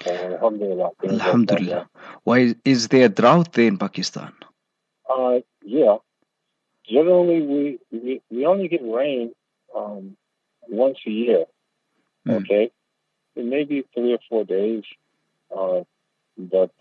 So alhamdulillah, things have gone well. Alhamdulillah. Why is there a drought there in Pakistan? Yeah. Generally, we only get rain once a year. Okay, it may be 3 or 4 days, but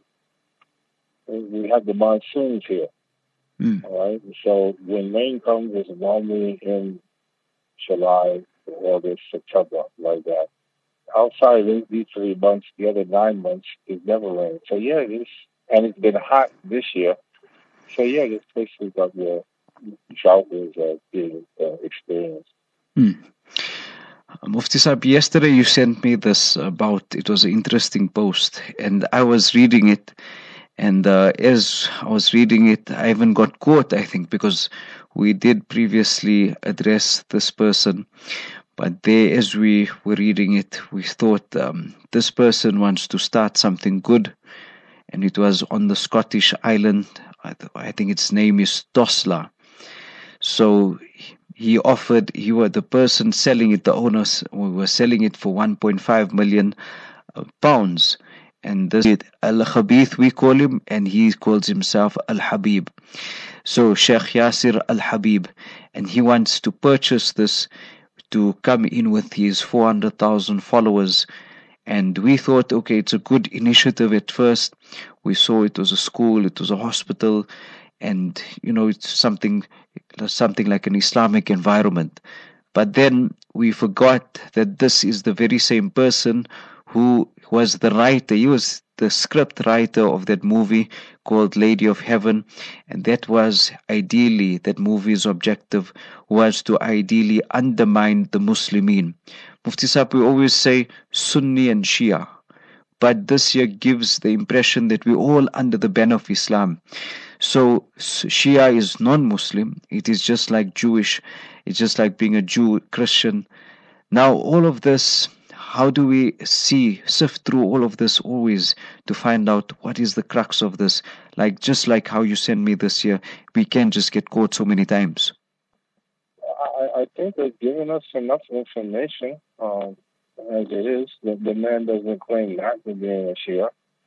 we have the monsoons here. All right, so when rain comes, it's normally in July, August, September, like that. Outside of these 3 months, the other 9 months, it never rains. So yeah, it is, and it's been hot this year. So yeah, this basically got where drought was being experienced. Mufti Saab, yesterday you sent me this about, it was an interesting post, and I was reading it, and as I was reading it, I even got caught, I think, because we did previously address this person, but there, as we were reading it, we thought this person wants to start something good, and it was on the Scottish island. I think its name is Tosla. So he offered, the person selling it, the owners were selling it for 1.5 million pounds. And this is Al-Khabith, we call him, and he calls himself Al-Habib. So Sheikh Yasir Al-Habib, and he wants to purchase this to come in with his 400,000 followers. And we thought, okay, it's a good initiative at first. We saw it was a school, it was a hospital, and it's something like an Islamic environment. But then we forgot that this is the very same person who was the writer. He was the script writer of that movie called Lady of Heaven, and that movie's objective was to ideally undermine the Muslimin. Mufti Saab, we always say Sunni and Shia, but this year gives the impression that we're all under the banner of Islam. So Shia is non-Muslim. It is just like Jewish. It's just like being a Jew, Christian. Now all of this, how do we sift through all of this always to find out what is the crux of this? Just like how you sent me this year, we can't just get caught so many times. I think they've given us enough information as it is. The man doesn't claim not to be a Shia.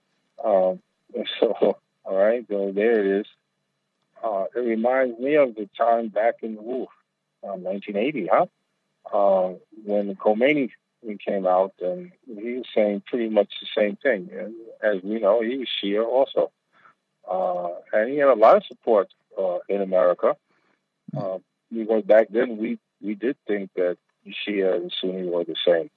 So, all right, so there it is. It reminds me of the time back in 1980, when Khomeini came out, and he was saying pretty much the same thing. And as we know, he was Shia also. And he had a lot of support in America. Because back then we did think that Shia and Sunni were the same.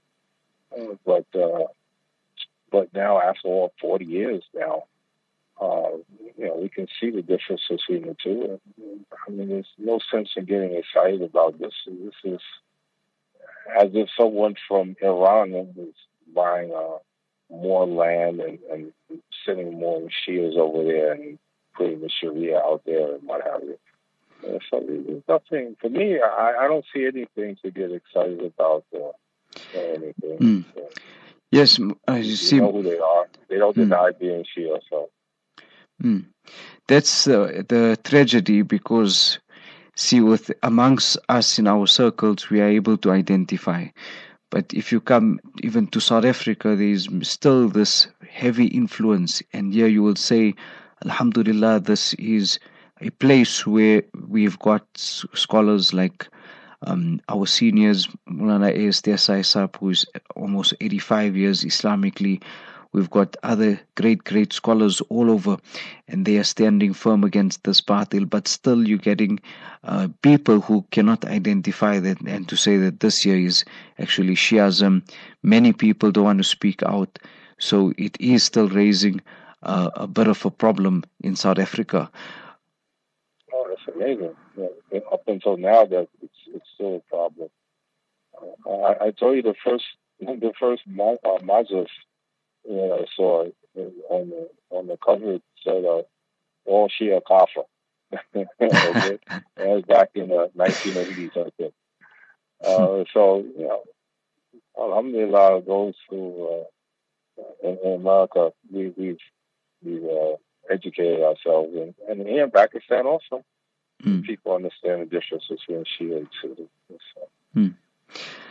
But now, after all 40 years now, we can see the difference between the two. I mean, there's no sense in getting excited about this. This is as if someone from Iran was buying more land and sending more Shias over there and putting the Sharia out there and what have you. So there's nothing, for me, I don't see anything to get excited about or anything. So, yes, you see, know who they are. They don't deny being Shia, so. That's the tragedy, because with amongst us in our circles, we are able to identify. But if you come even to South Africa, there is still this heavy influence. And here you will say, Alhamdulillah, this is a place where we've got scholars like our seniors, Mulana A.S. Desai Saab, who is almost 85 years Islamically. We've got other great scholars all over, and they are standing firm against this batil. But still, you're getting people who cannot identify that and to say that this year is actually Shiism. Many people don't want to speak out, so it is still raising a bit of a problem in South Africa. Oh, that's amazing. Yeah, up until now, that it's still a problem. I told you the first Majlis I saw on the cover, it said all Shia Kafir. Okay? That was back in the 1980s, I think. So, alhamdulillah, those who in America, we've educated ourselves, and here in Pakistan also, people understand the difference between Shia and Sunni.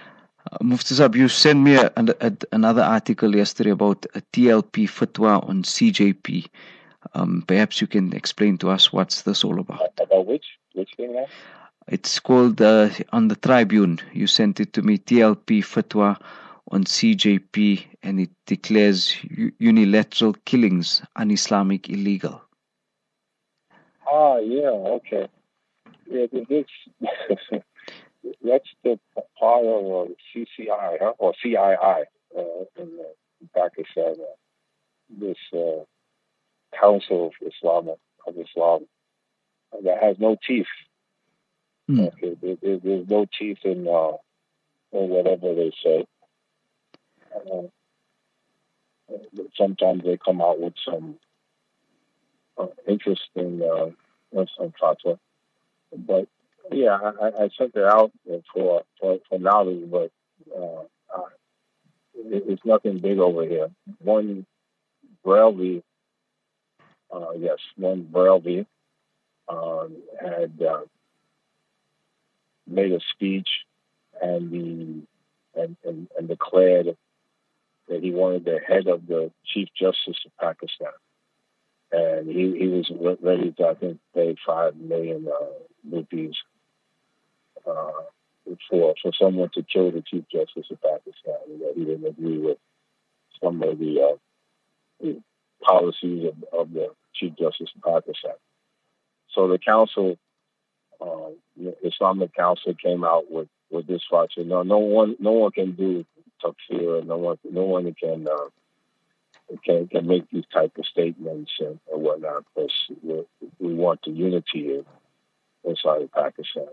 Mufti Saab, you sent me another article yesterday about a TLP fatwa on CJP. Perhaps you can explain to us what's this all about. About which thing now? It's called on the Tribune. You sent it to me. TLP fatwa on CJP, and it declares unilateral killings un-Islamic illegal. Yeah, okay. Yeah, this that's the part of CCI, huh? Or CII in Pakistan. This Council of Islam that has no teeth. Okay, there's no teeth in whatever they say. Sometimes they come out with some interesting some fatwa, but yeah, I sent it out for knowledge, but it's nothing big over here. One Brelvi had made a speech and declared that he wanted the head of the Chief Justice of Pakistan, and he was ready to, I think, pay 5 million rupees for someone to kill the Chief Justice of Pakistan. That he didn't agree with some of the policies of the Chief Justice of Pakistan. So the council, the Islamic Council, came out with this fatwa. No one can do takfir. No one can make these type of statements and whatnot, because we want the unity inside of Pakistan.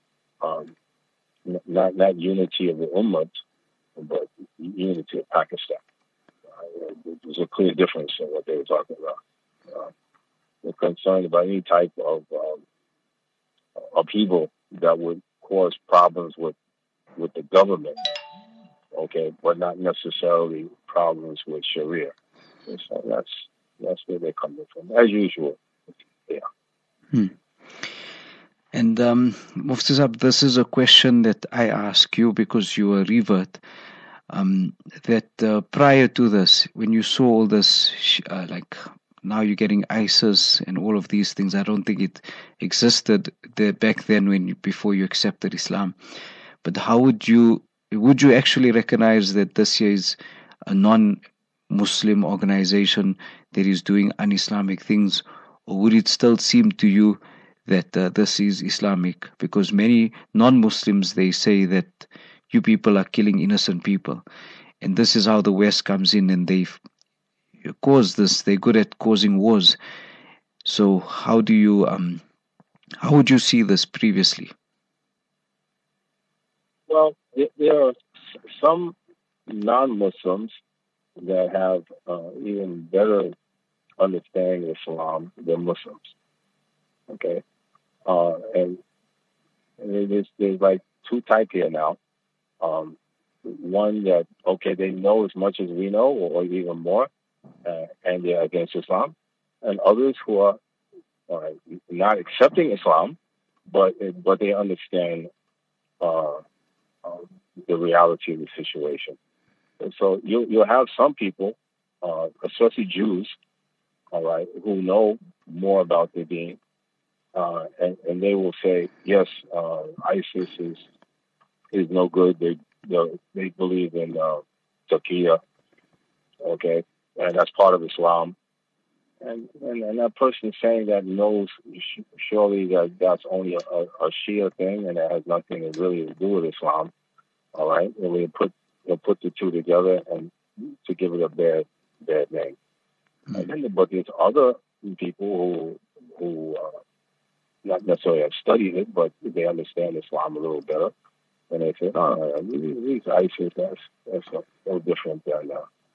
Not unity of the ummah, but unity of Pakistan. There's a clear difference in what they were talking about. They're concerned about any type of upheaval that would cause problems with the government, okay, but not necessarily problems with Sharia. And so that's where they're coming from, as usual. Yeah. And Mufti Saab, this is a question that I ask you because you are a revert. That prior to this, when you saw all this, like now you're getting ISIS and all of these things, I don't think it existed there back then before you accepted Islam. But how would you actually recognize that this is a non-Muslim organization that is doing un-Islamic things, or would it still seem to you that this is Islamic? Because many non-Muslims, they say that you people are killing innocent people, and this is how the West comes in and they cause this. They're good at causing wars. So how would you see this previously? Well, there are some non-Muslims that have even better understanding of Islam than Muslims. Okay, and there's like two types here now. One that, okay, they know as much as we know, or even more, and they're against Islam, and others who are not accepting Islam, but they understand the reality of the situation. And so you'll have some people, especially Jews, all right, who know more about their deen, and they will say, yes, ISIS is no good. They believe in taqiyya, okay, and that's part of Islam. And that person saying that knows surely that that's only a Shia thing, and it has nothing really to do with Islam. All right, and they'll put the two together and to give it a bad name. Mm-hmm. And then, but there's other people who not necessarily have studied it, but they understand Islam a little better, and they say, "Oh, these ISIS, that's no different than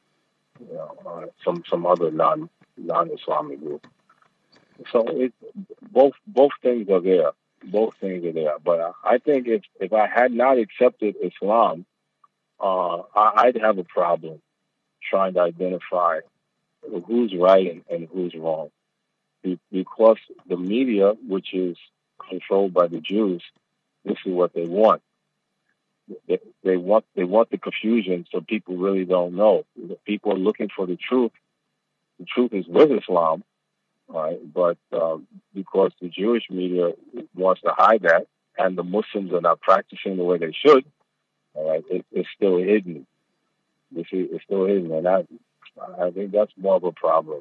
some other non-Islamic group." So both things are there. Both things are there. But I think if I had not accepted Islam, I'd have a problem trying to identify who's right and who's wrong. Because the media, which is controlled by the Jews, this is what they want. they want the confusion, so people really don't know. People are looking for the truth. The truth is with Islam, right? But because the Jewish media wants to hide that, and the Muslims are not practicing the way they should, all right, it's still hidden. You see, it's still hidden, and I think that's more of a problem.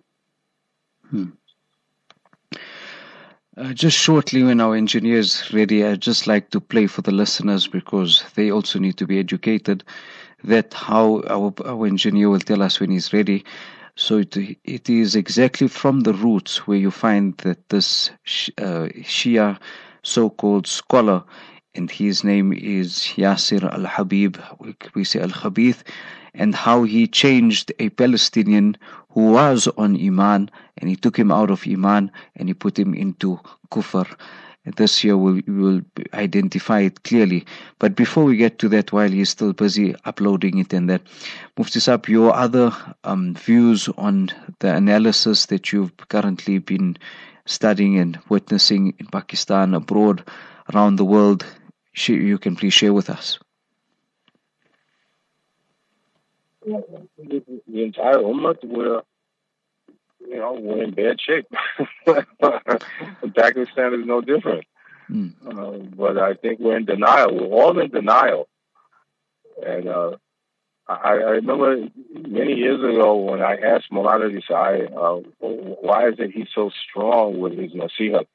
Just shortly, when our engineer is ready, I'd just like to play for the listeners, because they also need to be educated, that how our engineer will tell us when he's ready. So it is exactly from the roots where you find that this Shia so-called scholar, and his name is Yasir al-Habib, we say al-Khabith, and how he changed a Palestinian who was on Iman, and he took him out of Iman and he put him into Kufr. This year we will identify it clearly. But before we get to that, while he's still busy uploading it and that, Mufti Saab, your other views on the analysis that you've currently been studying and witnessing in Pakistan, abroad, around the world, you can please share with us. The entire Ummah, we're in bad shape. Pakistan is no different. But I think we're in denial. We're all in denial. And I remember many years ago when I asked Maulana Desai, why is it he's so strong with his nasihat?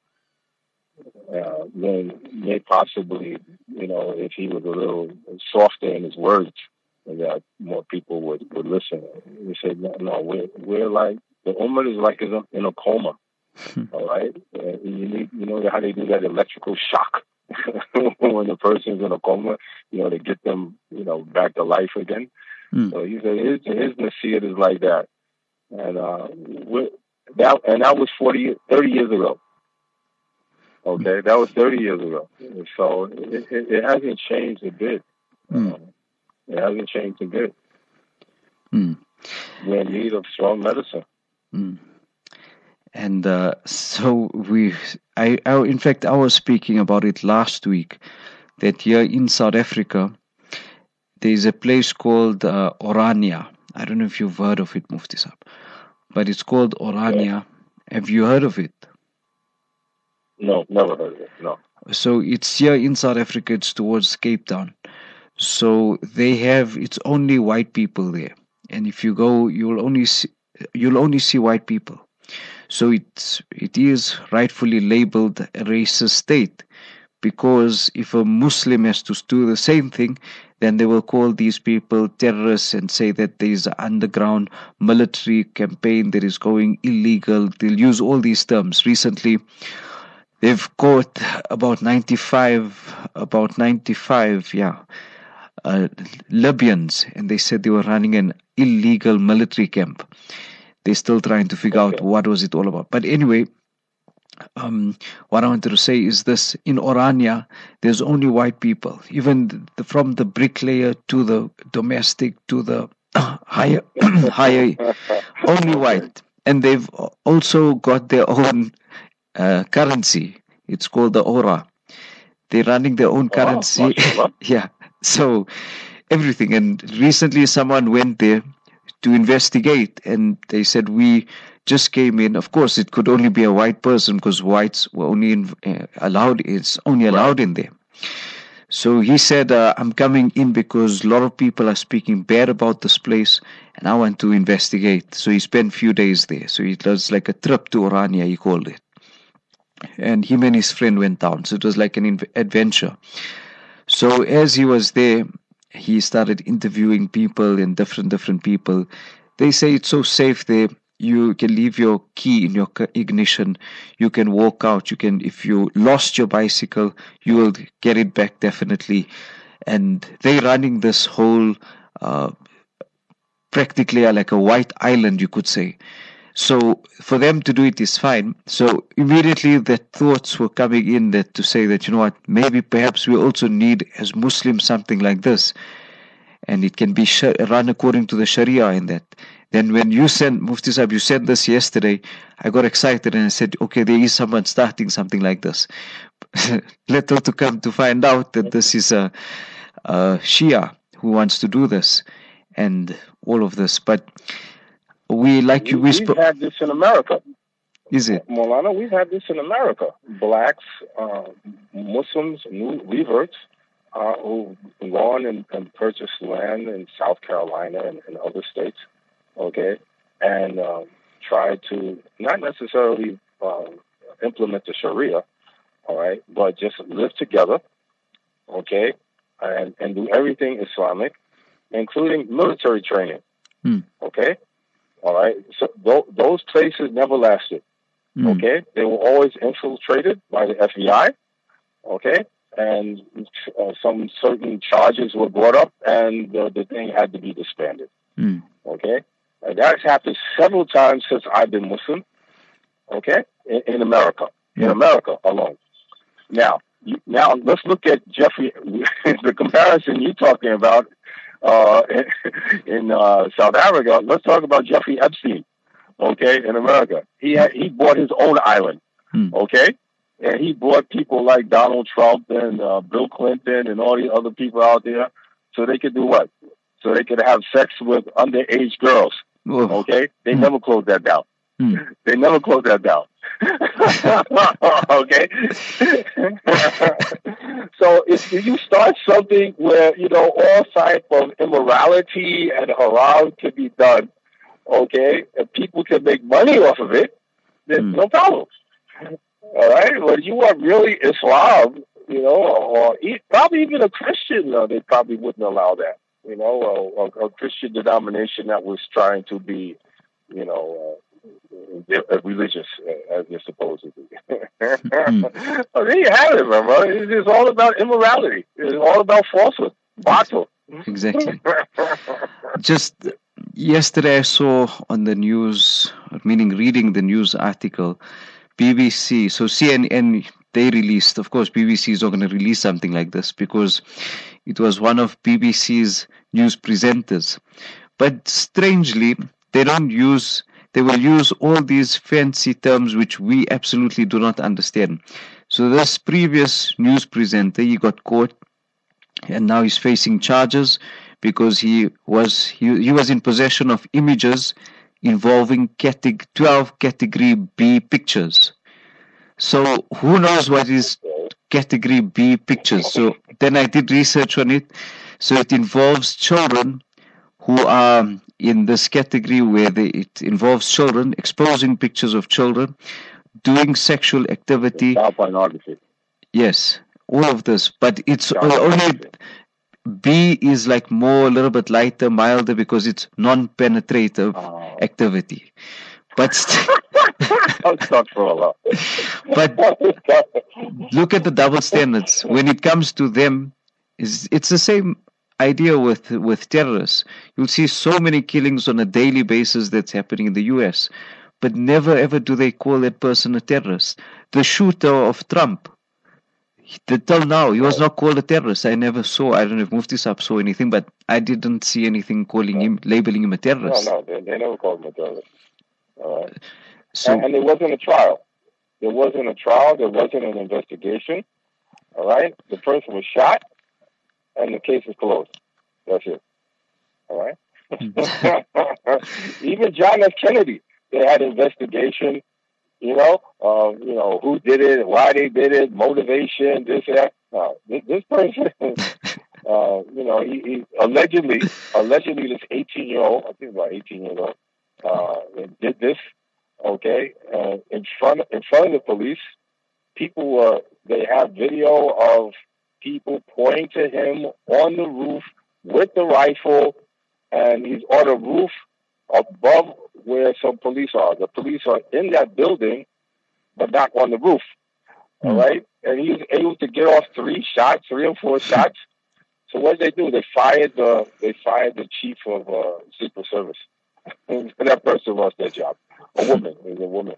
When may possibly, if he was a little softer in his words, that more people would listen. He said, no, we're like, the Ummah is like in a coma. All right? You know how they do that electrical shock when the person's in a coma, to get them, back to life again. So he said his nasihat is like that. And that was 30 years ago. Okay, that was 30 years ago. So it hasn't changed a bit. It hasn't changed a bit. We're in need of strong medicine. And so in fact, I was speaking about it last week, that here in South Africa, there's a place called Orania. I don't know if you've heard of it, Mufti Saab, but it's called Orania. Yeah. Have you heard of it? No, never heard of it, no. So it's here in South Africa, it's towards Cape Town. So it's only white people there. And if you go, you'll only see white people. So it is rightfully labeled a racist state, because if a Muslim has to do the same thing, then they will call these people terrorists and say that there is an underground military campaign that is going illegal. They'll use all these terms. Recently, they've caught about 95 Libyans, and they said they were running an illegal military camp. They're still trying to figure out what was it all about. But anyway, what I wanted to say is this: in Orania, there's only white people. Even from the bricklayer to the domestic to the higher, only white. And they've also got their own currency. It's called the Ora. They're running their own currency. Yeah. So everything. And recently someone went there to investigate, and they said, we just came in. Of course, it could only be a white person, because whites were only allowed. It's only allowed in there. So he said, I'm coming in because a lot of people are speaking bad about this place, and I want to investigate. So he spent a few days there. So it was like a trip to Orania, he called it. And him and his friend went down. So it was like an adventure. So as he was there, he started interviewing people, and different people. They say it's so safe there. You can leave your key in your ignition. You can walk out. If you lost your bicycle, you will get it back definitely. And they're running this whole, practically like a white island, you could say. So for them to do it is fine. So immediately the thoughts were coming in that to say that, maybe perhaps we also need as Muslims something like this. And it can be run according to the Sharia in that. Then when you sent, Mufti Saab, you said this yesterday, I got excited and I said, okay, there is someone starting something like this. Little to come to find out that this is Shia who wants to do this and all of this. But we've had this in America. Is it? Molana, we've had this in America. Blacks, Muslims, new reverts, who've gone and purchased land in South Carolina and other states, okay, and tried to not necessarily implement the Sharia, all right, but just live together, okay, and do everything Islamic, including military training, okay, all right. So those places never lasted. Okay, they were always infiltrated by the FBI. Okay, and some certain charges were brought up, and the thing had to be disbanded. Okay, and that's happened several times since I've been Muslim. Okay, in America, in America alone. Now let's look at Jeffrey. The comparison you're talking about in South Africa. Let's talk about Jeffrey Epstein. Okay, in America, he bought his own island. Okay, and he brought people like Donald Trump and Bill Clinton and all these other people out there, so they could do what? So they could have sex with underage girls. Okay, they never closed that down. They never closed that down. Okay, so if you start something where all type of immorality and haram can be done. Okay, if people can make money off of it, then no problem. All right, when you are really Islam, or probably even a Christian, they probably wouldn't allow that. A Christian denomination that was trying to be, religious as they're supposed to be. Well, there you have it, my brother. It's all about immorality. It's all about falsehood, batil. Exactly. Just yesterday I saw on the news, meaning reading the news article, BBC, so CNN, they released, of course BBC is not going to release something like this because it was one of BBC's news presenters. But strangely, they will use all these fancy terms which we absolutely do not understand. So this previous news presenter, he got caught and now he's facing charges because he was in possession of images involving 12 category B pictures. So who knows what is category B pictures? So then I did research on it. So it involves children who are in this category where it involves children, exposing pictures of children, doing sexual activity. Child pornography. Yes, all of this. But it's only... B is like more, a little bit lighter, milder because it's non-penetrative activity. But but look at the double standards. When it comes to them, it's the same idea with terrorists. You'll see so many killings on a daily basis that's happening in the US, but never ever do they call that person a terrorist. The shooter of Trump, till now, he was not called a terrorist. I never saw, I don't know if Mufti Saab saw anything, but I didn't see anything labeling him a terrorist. No, they never called him a terrorist. All right. So, and there wasn't a trial. There wasn't an investigation. All right. The person was shot, and the case is closed. That's it. All right. Even John F. Kennedy, they had an investigation. Who did it, why they did it, motivation, this, that. This person, he allegedly this 18-year-old, I think about 18 years old, did this, okay, in front of the police. They have video of people pointing to him on the roof with the rifle, and he's on the roof above where some police are. The police are in that building, but not on the roof. All right? And he was able to get off 3 or 4 shots. So what did they do? They fired the chief of Secret Service. And that person lost their job. A woman. It was a woman.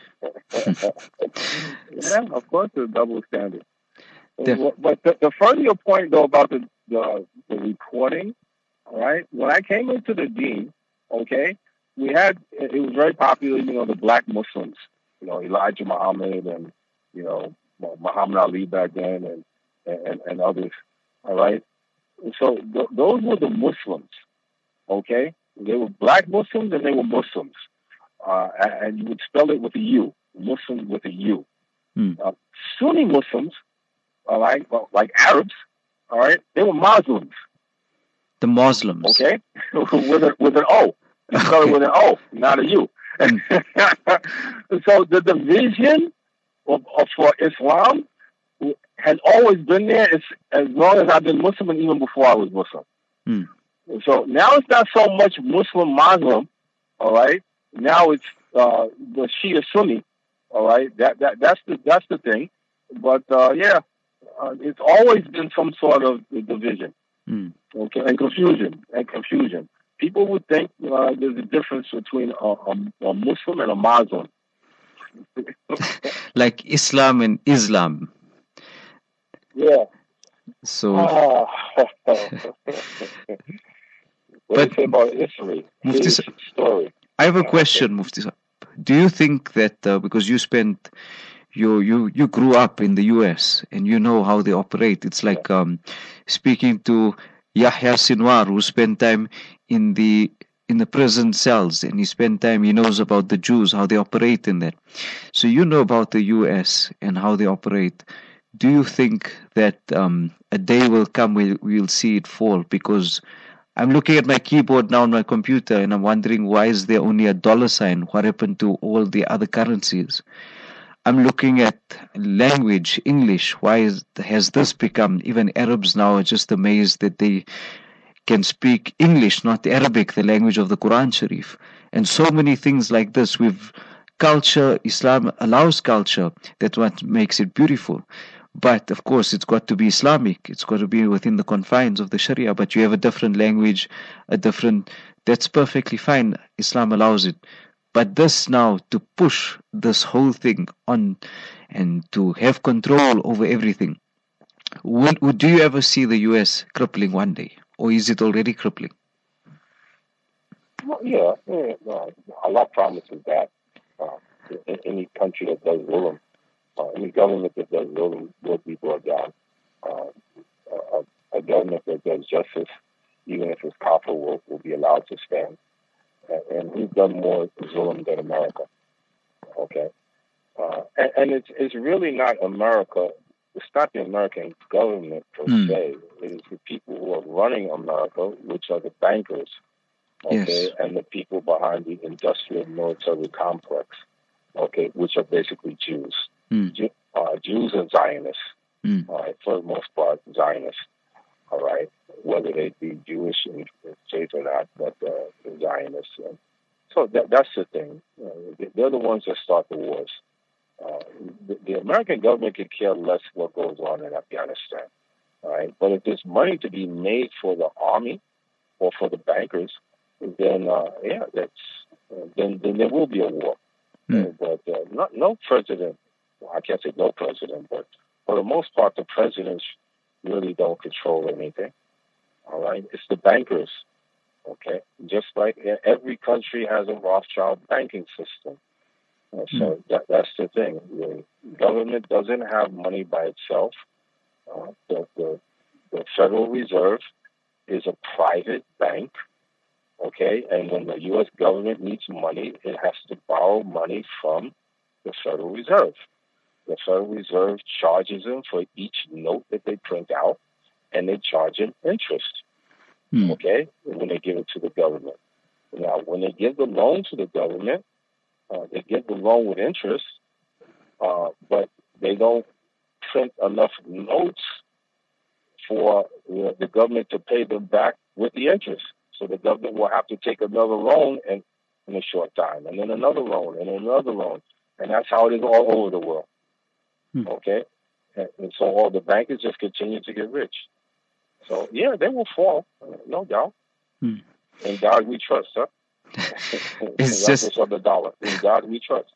Yeah, of course, it's a double standard. But the further point, though, about the reporting, all right? When I came into the Deen, okay, it was very popular, the black Muslims, Elijah Muhammad and, Muhammad Ali back then and others, all right? So those were the Muslims. Okay, they were black Muslims and they were Muslims, and you would spell it with a U, Muslim with a U. Sunni Muslims, all right, well, like Arabs, all right, they were Muslims. The Muslims, okay, with an O. You spell it with an O, not a U. So the division for Islam has always been there as long as I've been Muslim and even before I was Muslim. So now it's not so much Muslim, all right. Now it's the Shia Sunni, all right. That's the thing. But it's always been some sort of division, okay, and confusion. People would think there's a difference between a Muslim and a Muslim, like Islam and Islam. Yeah. So. What do you say about history? Story. I have a question, Mufti Sahib. Do you think that because you grew up in the US and you know how they operate, it's like speaking to Yahya Sinwar, who spent time in the prison cells, and he knows about the Jews, how they operate in that. So you know about the US and how they operate. Do you think that a day will come where we'll see it fall? Because I'm looking at my keyboard now on my computer and I'm wondering, why is there only a $sign? What happened to all the other currencies? I'm looking at language, English. Why has this become, even Arabs now are just amazed that they can speak English, not Arabic, the language of the Quran Sharif. And so many things like this. Culture, Islam allows culture. That's what makes it beautiful. But of course, it's got to be Islamic. It's got to be within the confines of the Sharia. But you have a different language, that's perfectly fine. Islam allows it. But this now, to push this whole thing on and to have control over everything, do you ever see the US crippling one day? Or is it already crippling? Well, yeah. Allah promises that any country that does zulm, any government that does zulm will be brought down. A government that does justice, even if it's kafir, will be allowed to stand. And we've done more zulm than America. Okay? And it's really not America. It's not the American government per se. It is the people who are running America, which are the bankers, okay, yes, and the people behind the industrial military complex, okay, which are basically Jews. Jews and Zionists, all right, for the most part, Zionists, all right, whether they be Jewish in faith or not, but Zionists. So that's the thing. They're the ones that start the wars. The American government could care less what goes on in Afghanistan, all right? But if there's money to be made for the army or for the bankers, then then there will be a war. But no president. Well, I can't say no president, but for the most part, the presidents really don't control anything. All right, it's the bankers. Okay, just like every country has a Rothschild banking system. So that's the thing. The government doesn't have money by itself. The Federal Reserve is a private bank. Okay, and when the U.S. government needs money, it has to borrow money from the Federal Reserve. The Federal Reserve charges them for each note that they print out, and they charge them interest. Okay, when they give it to the government. Now, when they give the loan to the government, they give the loan with interest, but they don't print enough notes for the government to pay them back with the interest. So the government will have to take another loan in a short time, and then another loan, and another loan. And that's how it is all over the world. Okay? And so all the bankers just continue to get rich. So, yeah, they will fall, no doubt. In God we trust, huh? It's just on the dollar. In God we trust.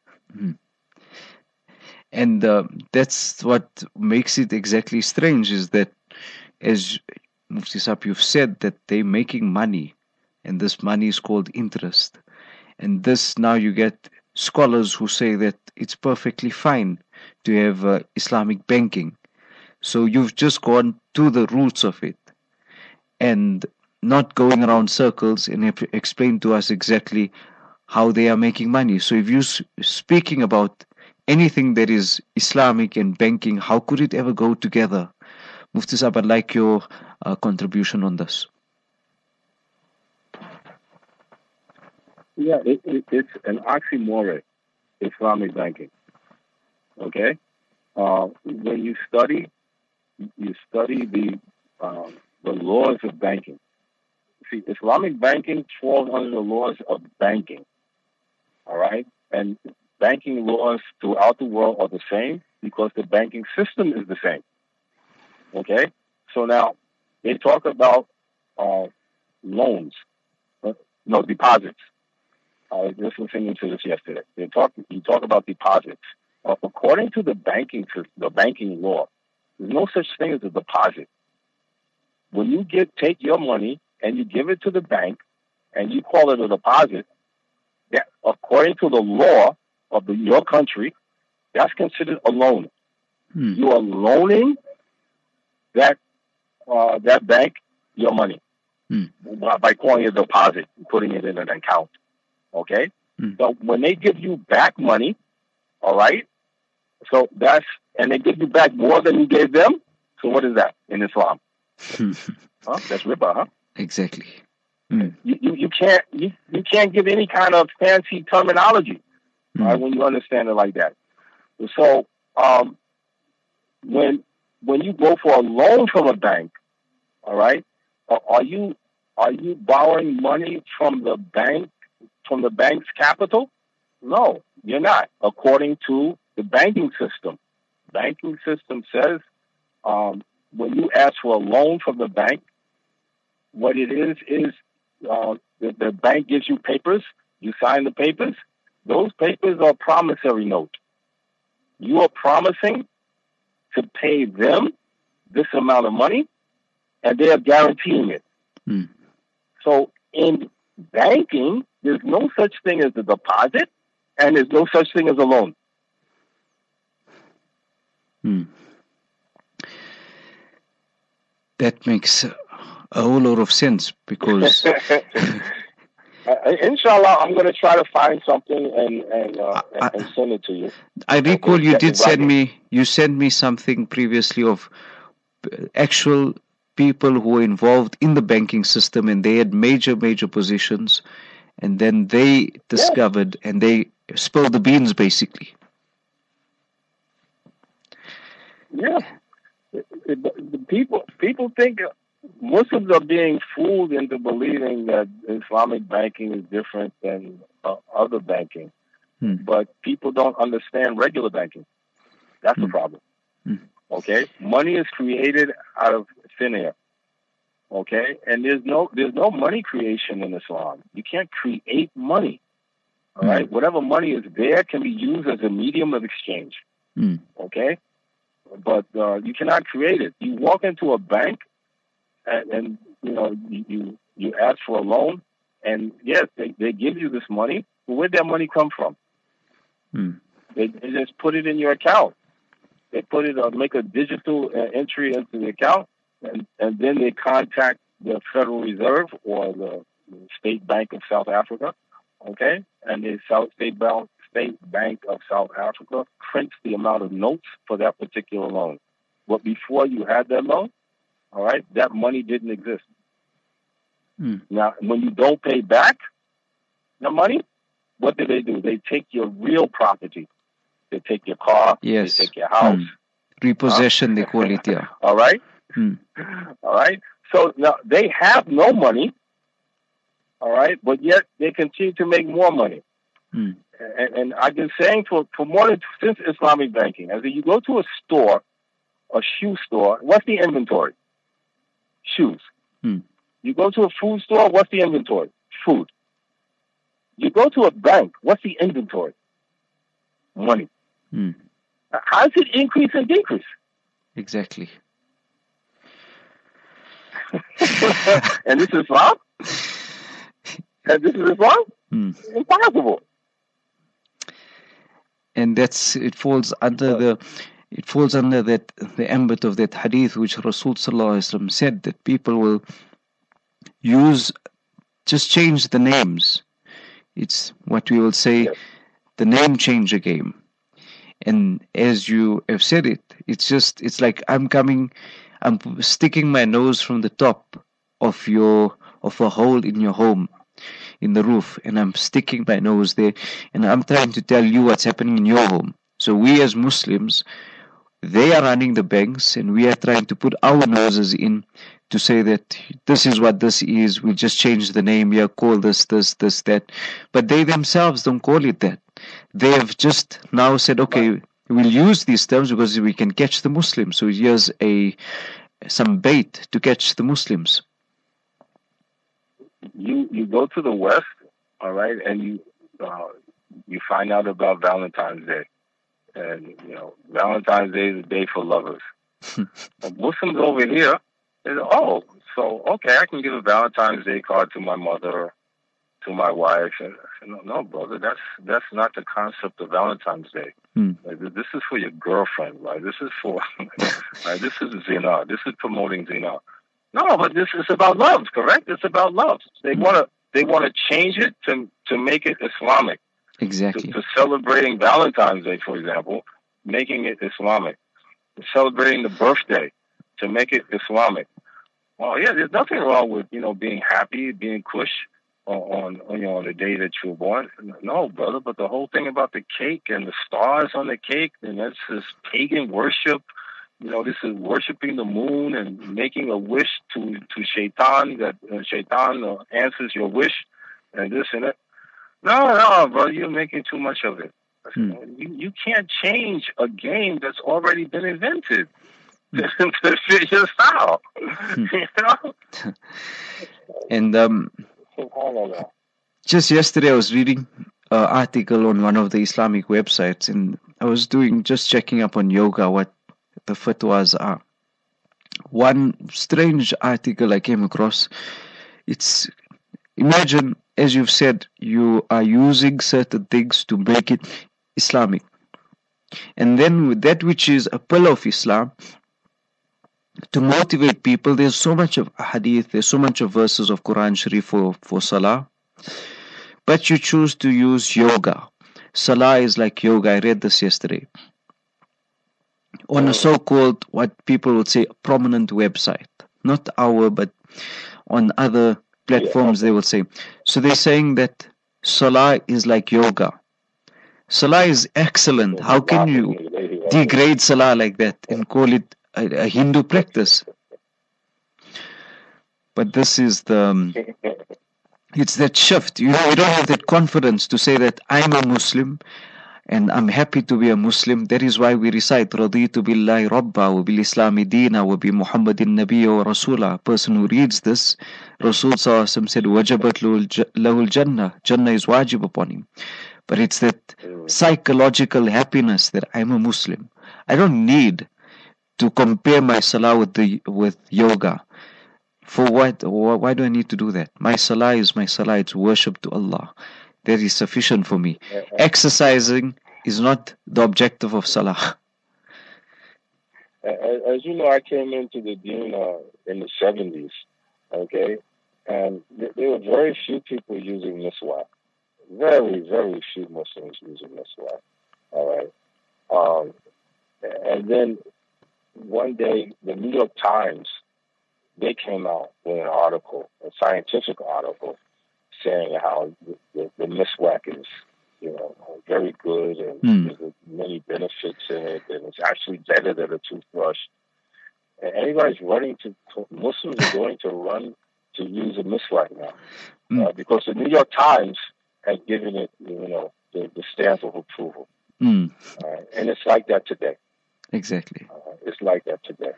And that's what makes it exactly strange, is that, as Mufti Sahib, you've said that they're making money, and this money is called interest. And this, now you get scholars who say that it's perfectly fine to have Islamic banking. So you've just gone to the roots of it. and not going around circles, and explain to us exactly how they are making money. So if you speaking about anything that is Islamic and banking, how could it ever go together? Mufti Sahib, I'd like your contribution on this. Yeah, it's an oxymoron, Islamic banking. Okay, when you study the laws of banking. See, Islamic banking falls under the laws of banking. All right, and banking laws throughout the world are the same because the banking system is the same. Okay, so now they talk about loans, no deposits. I was just listening to this yesterday. You talk about deposits. According to the banking system, the banking law, there's no such thing as a deposit. When you take your money and you give it to the bank and you call it a deposit, that according to the law of your country, that's considered a loan. You are loaning that bank your money by calling it a deposit, putting it in an account. Okay? So when they give you back money, all right, so and they give you back more than you gave them, so what is that in Islam? That's riba, huh? Exactly. You can't give any kind of fancy terminology, right, when you understand it like that. So when you go for a loan from a bank, all right, are you borrowing money from the bank's capital? No, you're not. According to the banking system, banking system says when you ask for a loan from the bank, what it is the bank gives you papers. You sign the papers. Those papers are promissory note. You are promising to pay them this amount of money, and they are guaranteeing it. So in banking, there's no such thing as a deposit, and there's no such thing as a loan. That makes a whole lot of sense because inshallah, I'm going to try to find something and send it to you. I recall you did send me something previously of actual people who were involved in the banking system and they had major positions, and then they discovered and they spilled the beans basically. Yeah. The people think Muslims are being fooled into believing that Islamic banking is different than other banking. But people don't understand regular banking. That's the problem. Okay? Money is created out of thin air. Okay? And there's no money creation in Islam. You can't create money. All right? Whatever money is there can be used as a medium of exchange. Okay? But you cannot create it. You walk into a bank and you ask for a loan, and yes, they give you this money. But where'd that money come from? They just put it in your account. They put it make a digital entry into the account, and then they contact the Federal Reserve or the State Bank of South Africa. Okay, and the State Bank of South Africa prints the amount of notes for that particular loan. But before you had that loan, all right, that money didn't exist. Now, when you don't pay back the money, what do? They take your real property. They take your car. Yes. They take your house. Repossession, they call it, yeah. All right? All right? So now they have no money, all right, but yet they continue to make more money. And I've been saying for more than since Islamic banking, as you go to a store, a shoe store, what's the inventory? Shoes. You go to a food store, what's the inventory? Food. You go to a bank, what's the inventory? Money. How does it increase and decrease? Exactly. And this is Islam? And this is Islam? Impossible. And it falls under the ambit of that hadith which Rasul Sallallahu Alaihi Wasallam said that people will just change the names. It's what we will say, the name changer game. And as you have said it's like I'm sticking my nose from the top of a hole in your home, in the roof, and I'm sticking my nose there, and I'm trying to tell you what's happening in your home. So we as Muslims, they are running the banks, and we are trying to put our noses in to say that this is what this is. We just change the name here, call this, that. But they themselves don't call it that. They have just now said, okay, we'll use these terms because we can catch the Muslims. So here's some bait to catch the Muslims. You go to the West, all right, and you find out about Valentine's Day. And, Valentine's Day is a day for lovers. Muslims over here, they say, okay, I can give a Valentine's Day card to my mother, to my wife. And I said, no, brother, that's not the concept of Valentine's Day. Like, this is for your girlfriend, right? This is for, right? This is zina. This is promoting zina. No, but this is about love, correct? It's about love. They want to change it to make it Islamic. Exactly. To celebrating Valentine's Day, for example, making it Islamic. Celebrating the birthday, to make it Islamic. Well, yeah, there's nothing wrong with, being happy, being kush on the day that you were born. No, brother, but the whole thing about the cake and the stars on the cake, and that's this pagan worship. This is worshiping the moon and making a wish to Shaitan, that Shaitan answers your wish, and this and that. No, bro, you're making too much of it. You can't change a game that's already been invented to fit your style. And just yesterday I was reading an article on one of the Islamic websites, and I was just checking up on yoga, what the fatwas are. One strange article I came across, imagine, as you've said, you are using certain things to make it Islamic. And then with that which is a pillar of Islam, to motivate people, there's so much of hadith, there's so much of verses of Quran Sharif for Salah. But you choose to use yoga. Salah is like yoga. I read this yesterday. On a so-called, what people would say, prominent website. Not our, but on other platforms, they will say. So they're saying that Salah is like yoga. Salah is excellent. How can you degrade Salah like that and call it a Hindu practice? But this is it's that shift. We don't have that confidence to say that I'm a Muslim and I'm happy to be a Muslim. That is why we recite Raditu billahi rabba wa bil islami deena wa bi Muhammadin nabiyya wa rasula. A person who reads this, Rasul Sallallahu Alaihi Wasallam said, wajabat lahul jannah. Jannah is wajib upon him. But it's that psychological happiness that I'm a Muslim. I don't need to compare my salah with yoga. For what? Why do I need to do that? My salah is my salah. It's worship to Allah. That is sufficient for me. Exercising is not the objective of salah. As you know, I came into the deen in the 70s, okay? And there were very few people using miswak. Very, very few Muslims using miswak. All right? And then one day, the New York Times, they came out with an article, a scientific article, saying how the miswak is, very good and there's many benefits in it, and it's actually better than a toothbrush. And everybody's Muslims are going to run to use a miswak now because the New York Times has given it, the stamp of approval. And it's like that today. Exactly. It's like that today.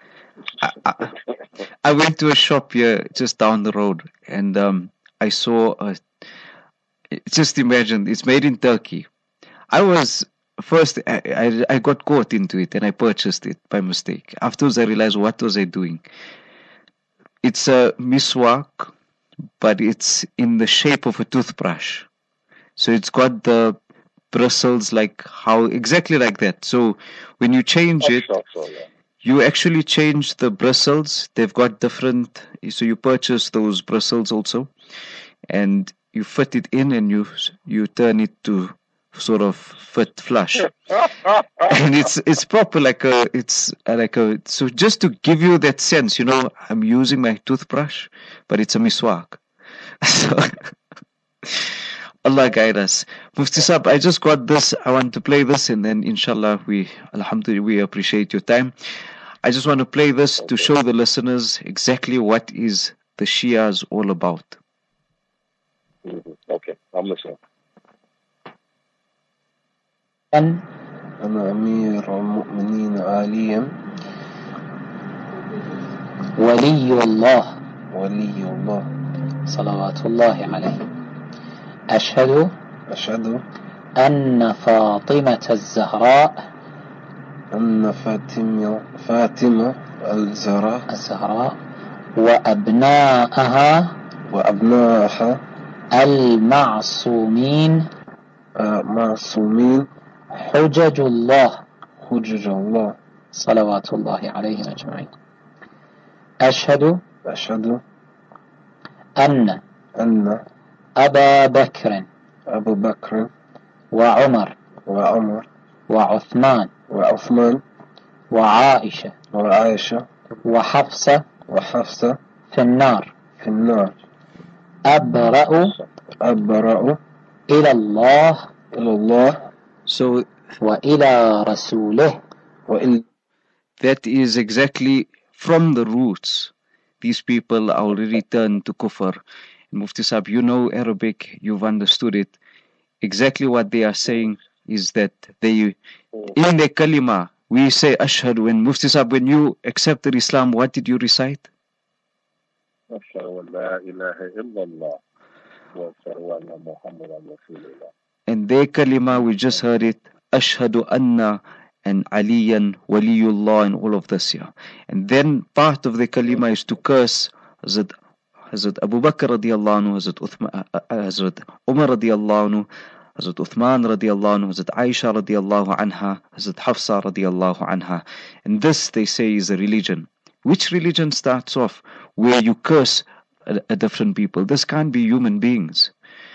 I went to a shop here just down the road, and I saw just imagine, it's made in Turkey. I got caught into it and I purchased it by mistake. Afterwards I realized, what was I doing? It's a miswak, but it's in the shape of a toothbrush. So it's got the bristles exactly like that. So when you change it, you actually change the bristles. They've got different, so you purchase those bristles also, and you fit it in, and you turn it to sort of fit flush. And it's proper, like a so just to give you that sense, I'm using my toothbrush, but it's a miswak. So Allah guide us. Mufti Saab, I just got this. I want to play this, and then inshallah alhamdulillah, we appreciate your time. I just want to play this to show the listeners exactly what is the Shias all about. Okay, I'm listening. أنا أمير المؤمنين عاليا ولي الله صلوات الله عليه أشهد أن فاطمة الزهراء الزهراء وأبناءها المعصومين حجج الله صلوات الله عليهم أجمعين أشهد أن أبا بكر وعمر وعثمان وعائشة وحفصة في النار أبرأ إلى الله So وإلى رسوله. That is exactly from the roots. These people are already turned to kufr. Mufti Saab, you know Arabic, you've understood it. Exactly what they are saying is that in the kalima, we say ashhadu. When Mufti Saab, when you accepted Islam, what did you recite? Ashhadu an la ilaha illallah wa ashhadu anna Muhammadan Rasulullah. And their kalima, we just heard it, ashhadu anna and aliyan waliyullah and all of this here. And then part of the kalima is to curse Hazrat Abu Bakr radiallahu anhu, Hazrat Umar radiallahu anhu, Hazrat Uthman radiallahu anhu, Hazrat Aisha radiallahu anha, Hazrat Hafsa radiallahu anha. And this, they say, is a religion. Which religion starts off where you curse a different people? This can't be human beings.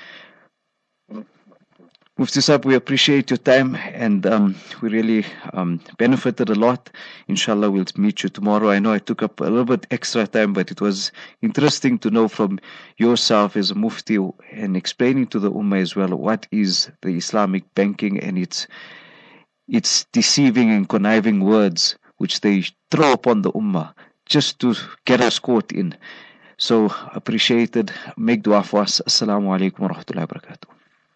Mufti Saab, we appreciate your time, and we really benefited a lot. Inshallah, we'll meet you tomorrow. I know I took up a little bit extra time, but it was interesting to know from yourself as a Mufti and explaining to the Ummah as well what is the Islamic banking and its deceiving and conniving words which they throw upon the Ummah just to get us caught in. So appreciated. Make dua for us. Assalamu alaikum wa rahmatullahi wa barakatuh.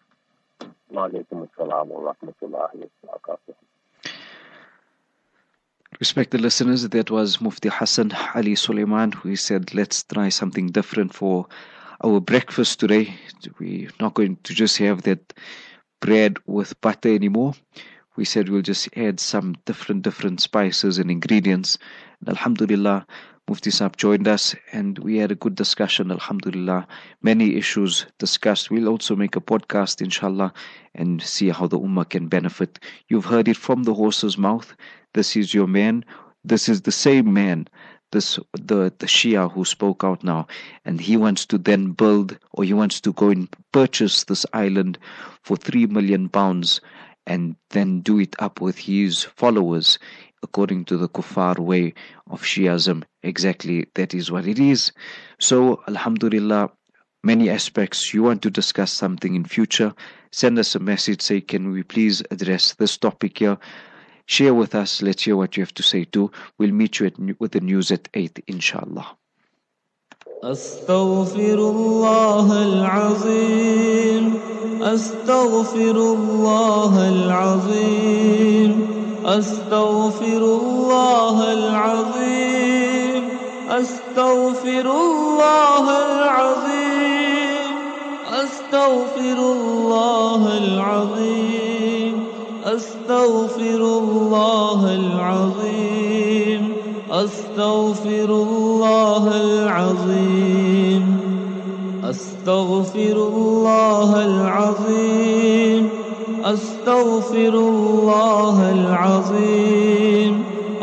Respected listeners, that was Mufti Hassan Ali Sulaiman, who said, let's try something different for our breakfast today. We're not going to just have that bread with butter anymore. We said we'll just add some different spices and ingredients. And alhamdulillah, Mufti Saab joined us and we had a good discussion, alhamdulillah. Many issues discussed. We'll also make a podcast, inshallah, and see how the Ummah can benefit. You've heard it from the horse's mouth. This is your man. This is the same man, the Shia who spoke out now. And he wants to then build, or he wants to go and purchase this island for £3 million and then do it up with his followers according to the kuffar way of Shiism. Exactly, that is what it is. So, alhamdulillah, many aspects. You want to discuss something in future, send us a message, say, can we please address this topic here? Share with us, let's hear what you have to say too. We'll meet you with the news at 8, inshallah. أستغفر الله العظيم أستغفر الله العظيم أستغفر الله العظيم أستغفر الله العظيم أستغفر الله العظيم أستغفر الله العظيم أستغفر الله العظيم أستغفر الله العظيم أستغفر الله العظيم